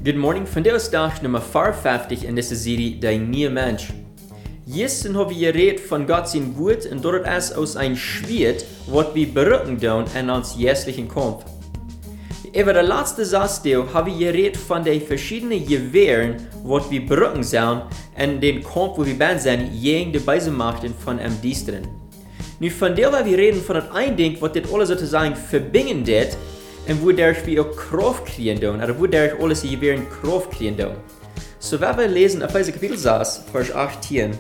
Good morning, vandaag dag nummer 54 in deze serie, Die nieuwe Mensch. Gestern haben wir geredet von Gott sein Wort und dort ist aus ein Schwert, was wir berühren tun in uns jährlichen Kampf. Über den letzten Satzteil haben wir geredet von den verschiedenen Gewehren, was wir berühren sollen in den Kampf, wo wir sind, gegen die Beisemachten von dem Düsteren. Nu von der wir reden von dem ein Ding, was das alles sozusagen verbinden wird, und wo wir auch Kraft kriegen tun, oder wo alles die Gewehren Kraft kriegen tun. So wenn wir lesen Epheser Kapitel 6, Vers 18.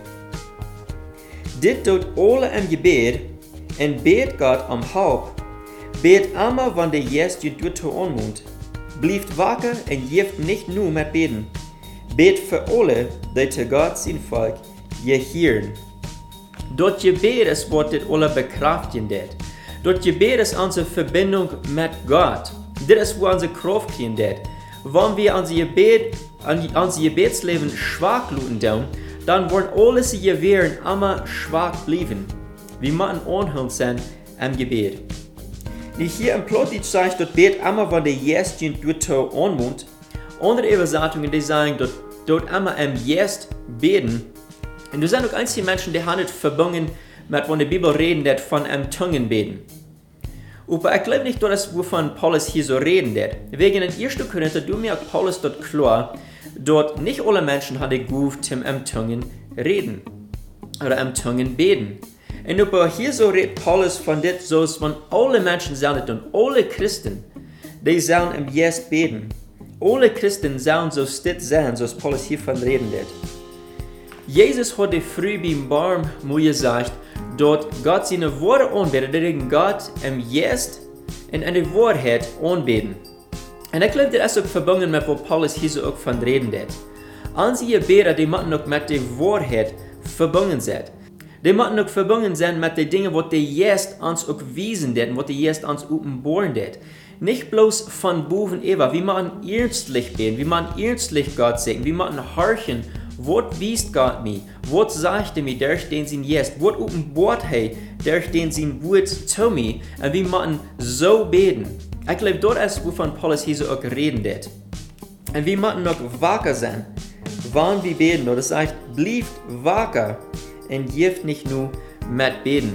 Dit tut alle im Gebet, und bet Gott am Haupt, bet immer, wann der Jest je doet onmond. Blijft wakker und jeft nicht nur mit beten. Bet für alle, die zu Gott sein Volk gehören. Dort Gebet ist, was das alle bekraftigen wird. Dort Gebet ist unsere Verbindung mit Gott. Das ist, wo unsere Kraft kriegen wird. Wenn wir unser Gebetsleben schwach luten tun, dann werden alle die Gewehren immer schwach bleiben. Wir müssen anhören sein im Gebet. Und hier im Plot zeigt, dort bet immer, wenn der Jest durch anmund. Andere Übersetzungen, die sagen, dort immer im Jest beten. Und da sind auch einige Menschen, die haben nicht verbunden mit, wenn die Bibel reden, dat von Zungen beten. Aber ich glaube nicht, dass wovon Paulus hier so reden wird. Wegen in 1. Korinther, du merkst Paulus dort klar, dort nicht alle Menschen haben gut zum Zungen reden. Oder Zungen beten. Und aber hier so redet Paulus von das, so von alle Menschen sollen und alle Christen, die sollen im Jest beten. Alle Christen sollen so still sein, so Paulus hiervon reden wird. Jesus hat früh beim Baum gesagt, dort Gott seine Worte anbeten, dass Gott im Jest und in der Wahrheit anbeten. Und ich glaube, das ist auch verbunden mit, was Paulus hier so auch von reden wird. Unsere Gebete, die müssen auch mit der Wahrheit verbunden sein. Die müssen auch verbunden sein mit den Dingen, die der Jest uns auch wiesen wird, was der Jest uns offenbaren wird. Nicht bloß von Boven Eva, wir müssen ernstlich beten, wir müssen ernstlich Gott segnen, wir müssen horchen. Was wiest Gott mir? Was sagt er mir durch den sein Jest? Was offenbart er durch den sein Wort zu mir? Und wir müssen so beten. Ich glaube, dort ist, wovon Paulus hier so auch reden wird. Und wir müssen noch wacker sein, wann wir beten. Das sagt, bleibt wacker und jeft nicht nur mit beten.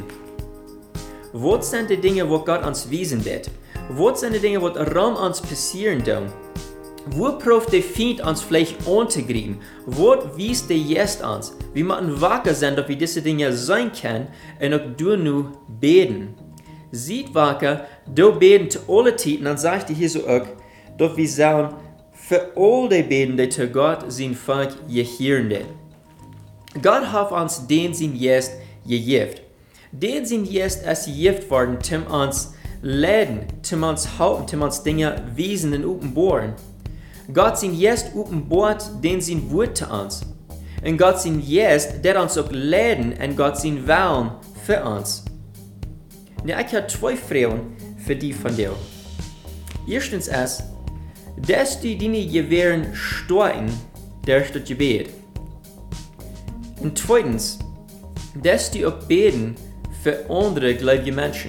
Was sind die Dinge, wo Gott uns wiesen wird? Was sind die Dinge, die rund uns passieren tun? Wo probt der Feind uns vielleicht anzugreifen? Wo wies der Jest uns? Wir müssen wacker sein, dass wir diese Dinge sein können und auch du nur beten. Seid wacker, du beten zu alle Zeiten, dann sagt er hier so auch, dass wir sollen für all die beten, die zu Gott sein Volk gehören. Gott hat uns den sein Jest gegeben. Den sein Jest ist gegeben worden, um uns leiden, um uns halten, um uns Dinge wiesen und offenbaren. Gott sein Jest offenbart den sein Wort zu uns. Und Gott sein Jest, der uns auch leiden und Gott sein Willen für uns. Und ich habe 2 Fragen für die von dir. Erstens ist, dass du deine Gewehren steuern durch das Gebet. Und zweitens, dass du auch beten für andere gläubige Menschen.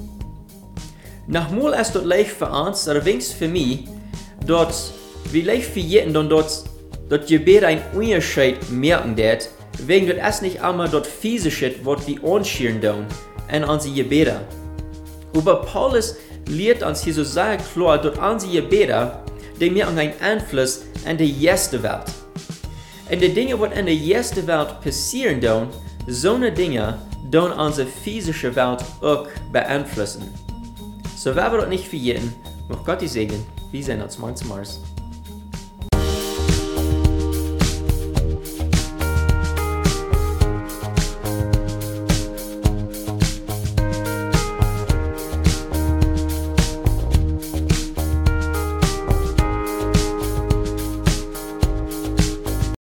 Nochmal ist das leicht für uns, oder wenigstens für mich, dort wie leicht für jeden, und dort Gebet ein Unterschied merken wird, wegen das ist nicht einmal dort physische, was wir anschauen tun, in unsere Gebete. Aber Paulus lehrt uns hier so sehr klar, dort unsere Gebete, die merken einen Einfluss in die erste Welt. Und die Dinge, die in der ersten Welt passieren tun, so eine Dinge, tun unsere physische Welt auch beeinflussen. So werden wir dort nicht vergessen, noch Gott die Segen, wir sehen uns morgen zum Mars.